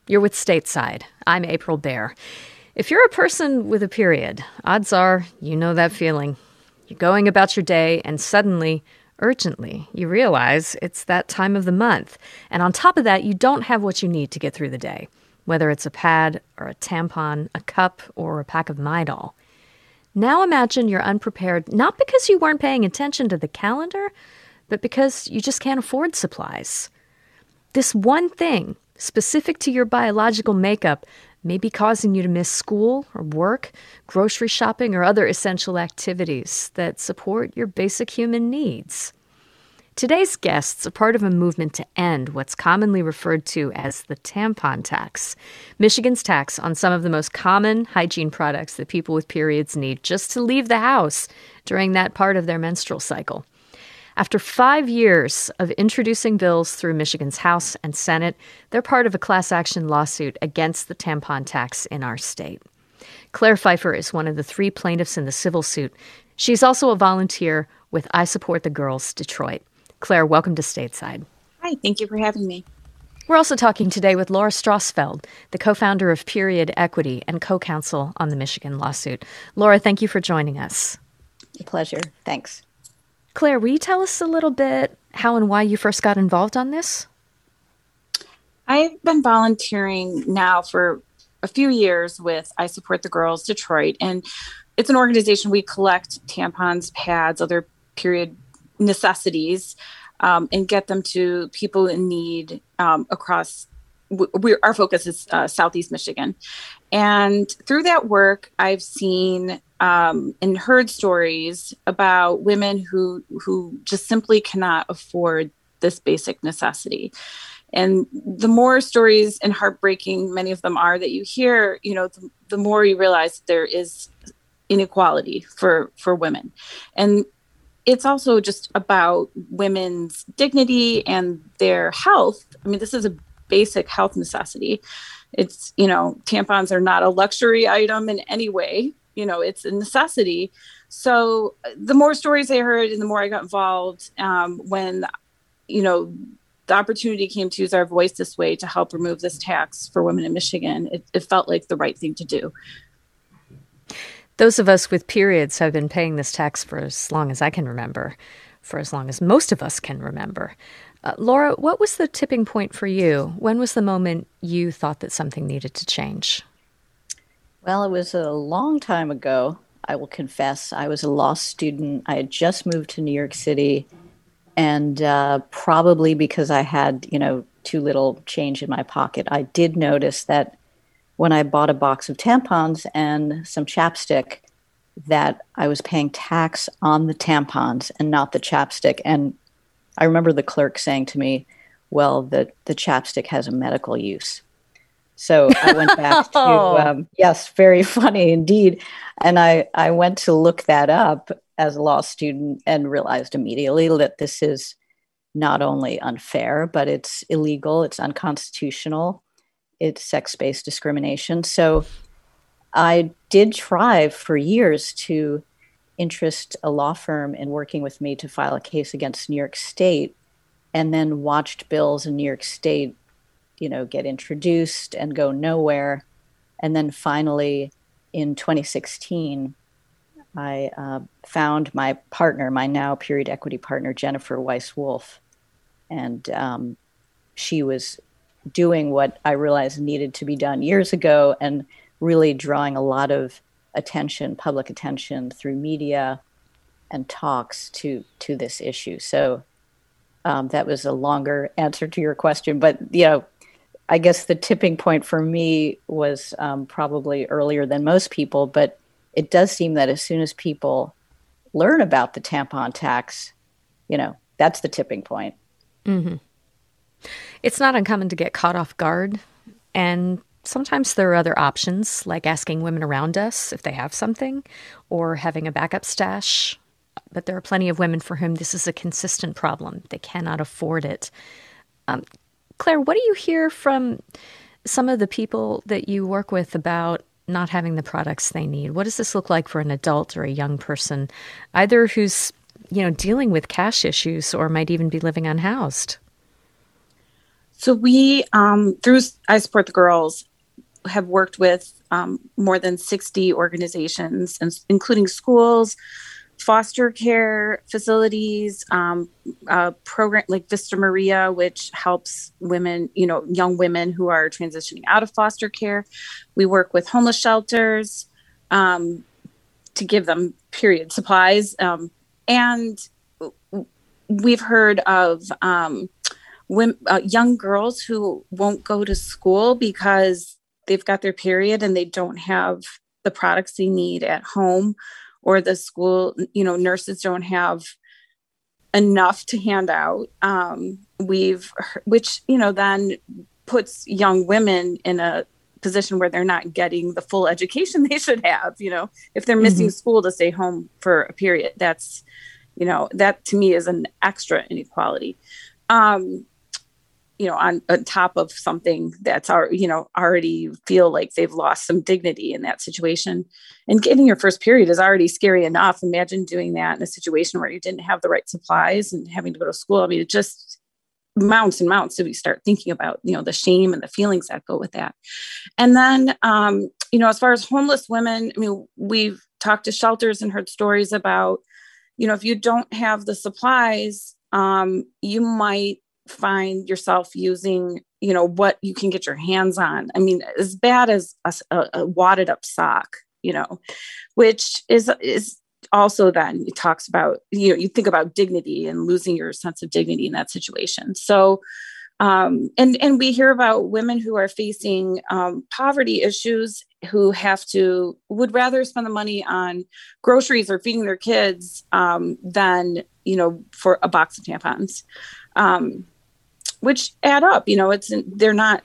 You're with Stateside. I'm April Baer. If you're a person with a period, odds are you know that feeling. You're going about your day and suddenly, urgently, you realize it's that time of the month. And on top of that, you don't have what you need to get through the day, whether it's a pad or a tampon, a cup, or a pack of Midol. Now imagine you're unprepared, not because you weren't paying attention to the calendar, but because you just can't afford supplies. This one thing, specific to your biological makeup, may be causing you to miss school or work, grocery shopping, or other essential activities that support your basic human needs. Today's guests are part of a movement to end what's commonly referred to as the tampon tax, Michigan's tax on some of the most common hygiene products that people with periods need just to leave the house during that part of their menstrual cycle. After 5 years of introducing bills through Michigan's House and Senate, they're part of a class action lawsuit against the tampon tax in our state. Claire Pfeiffer is one of the 3 plaintiffs in the civil suit. She's also a volunteer with I Support the Girls Detroit. Claire, welcome to Stateside. Hi, thank you for having me. We're also talking today with Laura Strausfeld, the co-founder of Period Equity and co-counsel on the Michigan lawsuit. Laura, thank you for joining us. A pleasure. Thanks. Claire, will you tell us a little bit how and why you first got involved on this? I've been volunteering now for a few years with I Support the Girls Detroit, and it's an organization. We collect tampons, pads, other period necessities, and get them to people in need across. Our focus is Southeast Michigan, and through that work, I've seen and heard stories about women who just simply cannot afford this basic necessity. And the more stories, and heartbreaking many of them are, that you hear, the more you realize there is inequality for women. And it's also just about women's dignity and their health. I mean, this is a basic health necessity. It's, tampons are not a luxury item in any way. It's a necessity. So the more stories I heard and the more I got involved, when, the opportunity came to use our voice this way to help remove this tax for women in Michigan, it felt like the right thing to do. Those of us with periods have been paying this tax for as long as I can remember, for as long as most of us can remember. Laura, what was the tipping point for you? When was the moment you thought that something needed to change? Well, it was a long time ago, I will confess. I was a law student. I had just moved to New York City, and probably because I had, too little change in my pocket, I did notice that when I bought a box of tampons and some chapstick, that I was paying tax on the tampons and not the chapstick. And I remember the clerk saying to me, well, the chapstick has a medical use. So I went back to, yes, very funny indeed. And I went to look that up as a law student and realized immediately that this is not only unfair, but it's illegal, it's unconstitutional. It's sex-based discrimination. So I did try for years to interest a law firm in working with me to file a case against New York State, and then watched bills in New York State, get introduced and go nowhere. And then finally in 2016, I found my partner, my now Period Equity partner, Jennifer Weiss-Wolf. And she was doing what I realized needed to be done years ago, and really drawing a lot of attention, public attention through media and talks to this issue. So that was a longer answer to your question, but I guess the tipping point for me was probably earlier than most people, but it does seem that as soon as people learn about the tampon tax, that's the tipping point. Mm-hmm. It's not uncommon to get caught off guard, and sometimes there are other options, like asking women around us if they have something, or having a backup stash. But there are plenty of women for whom this is a consistent problem. They cannot afford it. Claire, what do you hear from some of the people that you work with about not having the products they need? What does this look like for an adult or a young person, either who's, dealing with cash issues or might even be living unhoused? So we, through I Support the Girls, have worked with more than 60 organizations, including schools, foster care facilities, a program like Vista Maria, which helps women, young women who are transitioning out of foster care. We work with homeless shelters to give them period supplies. And we've heard of young girls who won't go to school because they've got their period and they don't have the products they need at home, or the school, nurses don't have enough to hand out. Which then puts young women in a position where they're not getting the full education they should have. If they're missing school to stay home for a period, that's, that to me is an extra inequality. On top of something that's already feel like they've lost some dignity in that situation. And getting your first period is already scary enough. Imagine doing that in a situation where you didn't have the right supplies and having to go to school. I mean, it just mounts and mounts if you start thinking about, the shame and the feelings that go with that. And then, as far as homeless women, I mean, we've talked to shelters and heard stories about, if you don't have the supplies, you might find yourself using, what you can get your hands on. I mean, as bad as a wadded up sock, which is also then it talks about, you think about dignity and losing your sense of dignity in that situation. So, and we hear about women who are facing poverty issues who would rather spend the money on groceries or feeding their kids than, for a box of tampons. Which add up, they're not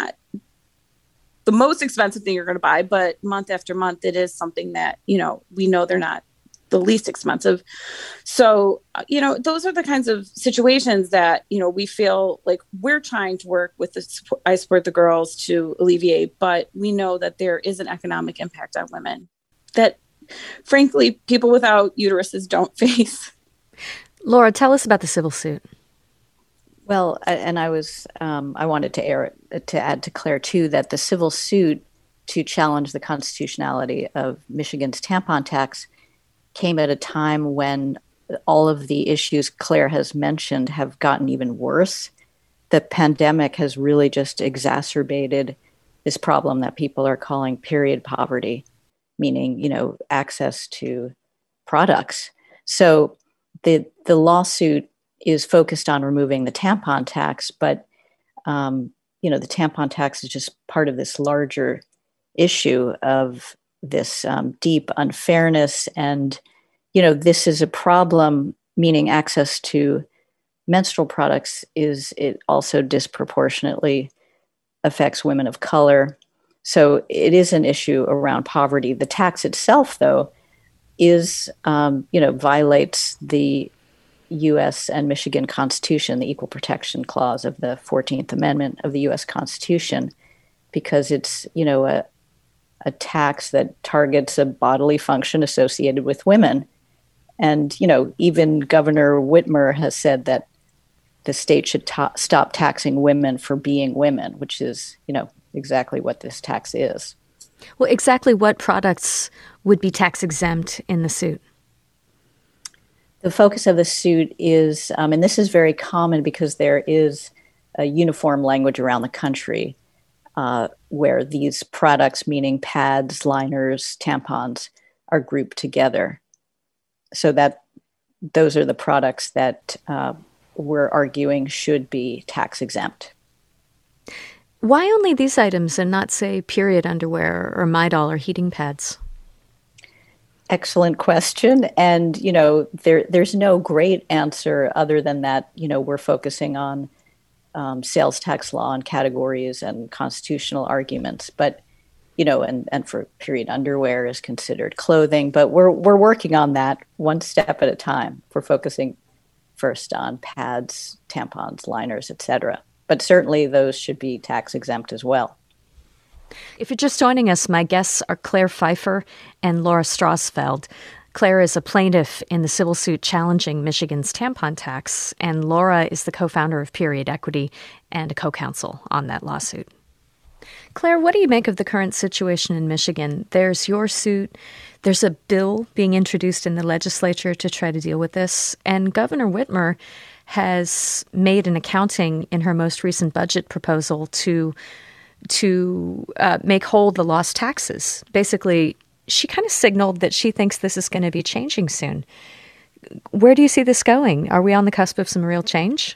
the most expensive thing you're going to buy, but month after month, it is something that, we know they're not the least expensive. So, those are the kinds of situations that, we feel like we're trying to work with I Support the Girls to alleviate, but we know that there is an economic impact on women that frankly, people without uteruses don't face. Laura, tell us about the civil suit. Well, and I wanted to add to Claire too that the civil suit to challenge the constitutionality of Michigan's tampon tax came at a time when all of the issues Claire has mentioned have gotten even worse. The pandemic has really just exacerbated this problem that people are calling period poverty, meaning, access to products. So the lawsuit is focused on removing the tampon tax, but the tampon tax is just part of this larger issue of this deep unfairness. And, this is a problem, meaning access to menstrual products it also disproportionately affects women of color. So it is an issue around poverty. The tax itself, though, is, violates the U.S. and Michigan Constitution, the Equal Protection Clause of the 14th Amendment of the U.S. Constitution, because it's, a tax that targets a bodily function associated with women. And, even Governor Whitmer has said that the state should stop taxing women for being women, which is, exactly what this tax is. Well, exactly what products would be tax exempt in the suit? The focus of the suit is, and this is very common because there is a uniform language around the country where these products, meaning pads, liners, tampons, are grouped together. So that those are the products that we're arguing should be tax exempt. Why only these items and not, say, period underwear or Midol or heating pads? Excellent question. And, there's no great answer other than that, we're focusing on sales tax law and categories and constitutional arguments. But, and for period underwear is considered clothing. But we're working on that one step at a time. We're focusing first on pads, tampons, liners, etc. But certainly those should be tax exempt as well. If you're just joining us, my guests are Claire Pfeiffer and Laura Strausfeld. Claire is a plaintiff in the civil suit challenging Michigan's tampon tax, and Laura is the co-founder of Period Equity and a co-counsel on that lawsuit. Claire, what do you make of the current situation in Michigan? There's your suit. There's a bill being introduced in the legislature to try to deal with this. And Governor Whitmer has made an accounting in her most recent budget proposal to make whole the lost taxes. Basically, she kind of signaled that she thinks this is going to be changing soon. Where do you see this going? Are we on the cusp of some real change?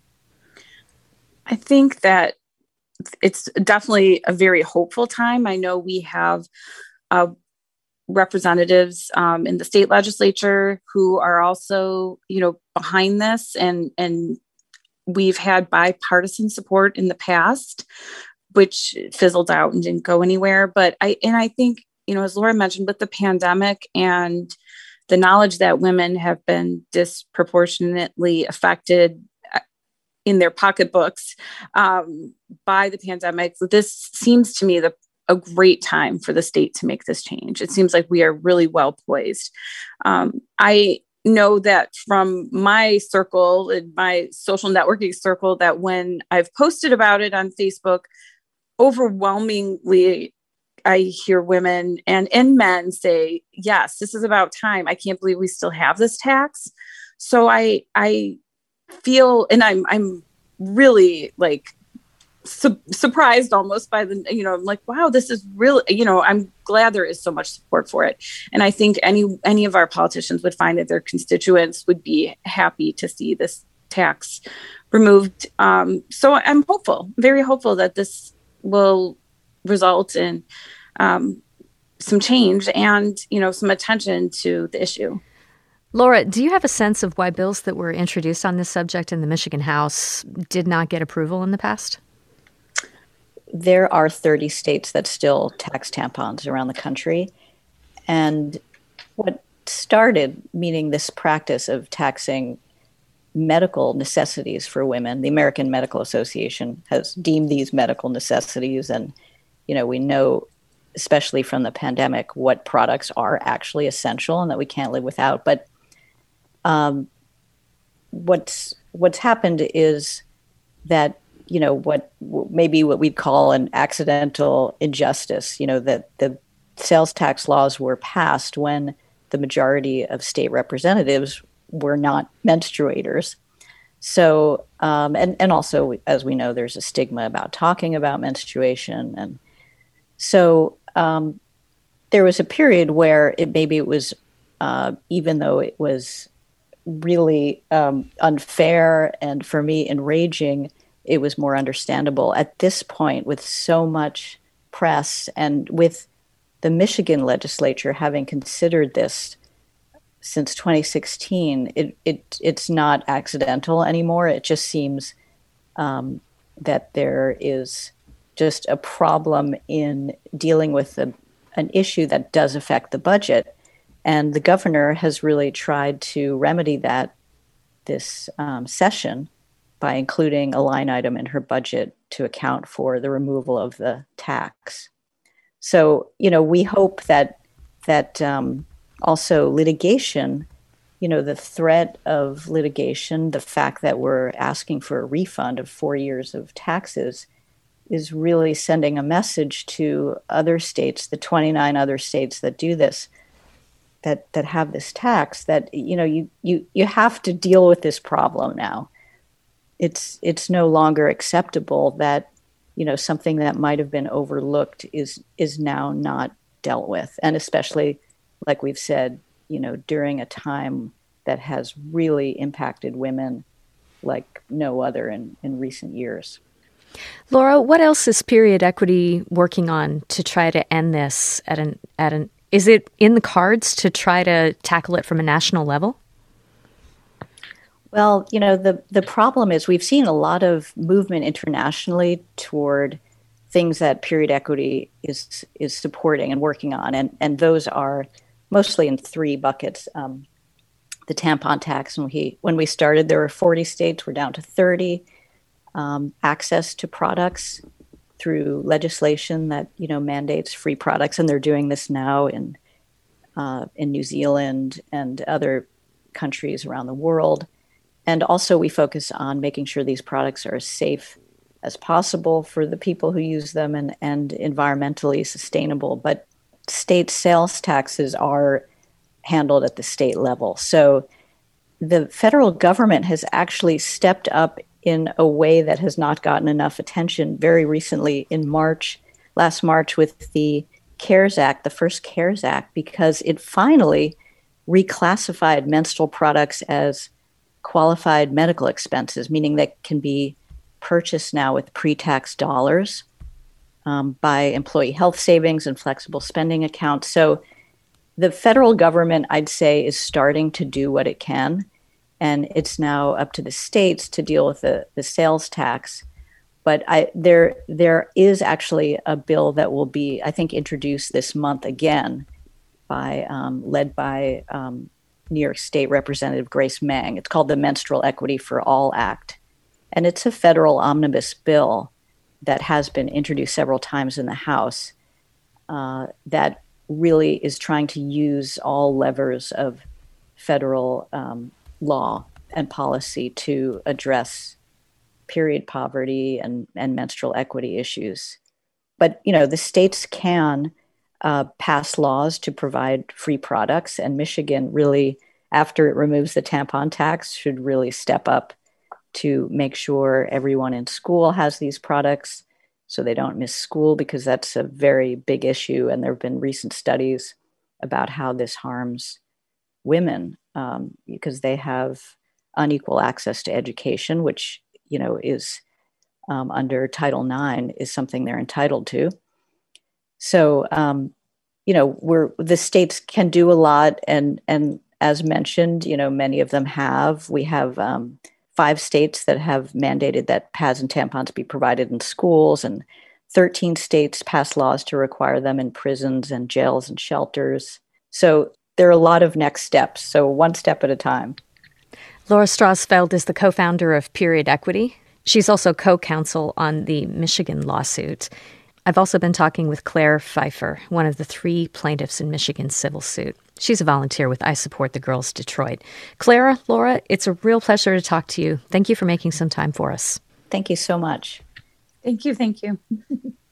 I think that it's definitely a very hopeful time. I know we have representatives in the state legislature who are also, behind this, and we've had bipartisan support in the past, which fizzled out and didn't go anywhere. But I think, as Laura mentioned, with the pandemic and the knowledge that women have been disproportionately affected in their pocketbooks by the pandemic, this seems to me a great time for the state to make this change. It seems like we are really well poised. I know that from my circle, in my social networking circle, that when I've posted about it on Facebook, overwhelmingly, I hear women and men say, yes, this is about time. I can't believe we still have this tax. So I feel, and I'm really surprised almost by I'm like, wow, this is really, I'm glad there is so much support for it. And I think any of our politicians would find that their constituents would be happy to see this tax removed. So I'm hopeful, very hopeful that this will result in some change and, some attention to the issue. Laura, do you have a sense of why bills that were introduced on this subject in the Michigan House did not get approval in the past? There are 30 states that still tax tampons around the country. And what started, meaning this practice of taxing medical necessities for women, the American Medical Association has deemed these medical necessities. And, we know, especially from the pandemic, what products are actually essential and that we can't live without. But what's happened is that, what we'd call an accidental injustice, that the sales tax laws were passed when the majority of state representatives were not menstruators. So, and also, as we know, there's a stigma about talking about menstruation. And so there was a period where it was, even though it was really unfair and for me enraging, it was more understandable. At this point, with so much press and with the Michigan legislature having considered this since 2016, it's not accidental anymore. It just seems that there is just a problem in dealing with an issue that does affect the budget. And the governor has really tried to remedy that this session by including a line item in her budget to account for the removal of the tax. So, we hope that also litigation, the threat of litigation, the fact that we're asking for a refund of 4 years of taxes is really sending a message to other states, the 29 other states that do this, that have this tax, that, you have to deal with this problem now. It's no longer acceptable that, something that might have been overlooked is now not dealt with. And especially, like we've said, during a time that has really impacted women like no other in recent years. Laura, what else is Period Equity working on to try to end this is it in the cards to try to tackle it from a national level? Well, the problem is we've seen a lot of movement internationally toward things that Period Equity is supporting and working on. And those are mostly in three buckets. The tampon tax, when we started, there were 40 states, we're down to 30. Access to products through legislation that, mandates free products. And they're doing this now in in New Zealand and other countries around the world. And also we focus on making sure these products are as safe as possible for the people who use them and environmentally sustainable. But state sales taxes are handled at the state level. So the federal government has actually stepped up in a way that has not gotten enough attention very recently in last March with the CARES Act, the first CARES Act, because it finally reclassified menstrual products as qualified medical expenses, meaning that can be purchased now with pre-tax dollars by employee health savings and flexible spending accounts. So the federal government, I'd say, is starting to do what it can, and it's now up to the states to deal with the sales tax. But there is actually a bill that will be, I think, introduced this month again led by New York State Representative Grace Meng. It's called the Menstrual Equity for All Act. And it's a federal omnibus bill that has been introduced several times in the House that really is trying to use all levers of federal law and policy to address period poverty and menstrual equity issues. But, the states can pass laws to provide free products, and Michigan really, after it removes the tampon tax, should really step up to make sure everyone in school has these products so they don't miss school, because that's a very big issue. And there have been recent studies about how this harms women because they have unequal access to education, which, is under Title IX is something they're entitled to. So, the states can do a lot. And as mentioned, many of them have. We have 5 states that have mandated that pads and tampons be provided in schools, and 13 states passed laws to require them in prisons and jails and shelters. So there are a lot of next steps. So one step at a time. Laura Strausfeld is the co-founder of Period Equity. She's also co-counsel on the Michigan lawsuit. I've also been talking with Claire Pfeiffer, one of the 3 plaintiffs in Michigan's civil suit. She's a volunteer with I Support the Girls Detroit. Clara, Laura, it's a real pleasure to talk to you. Thank you for making some time for us. Thank you so much. Thank you.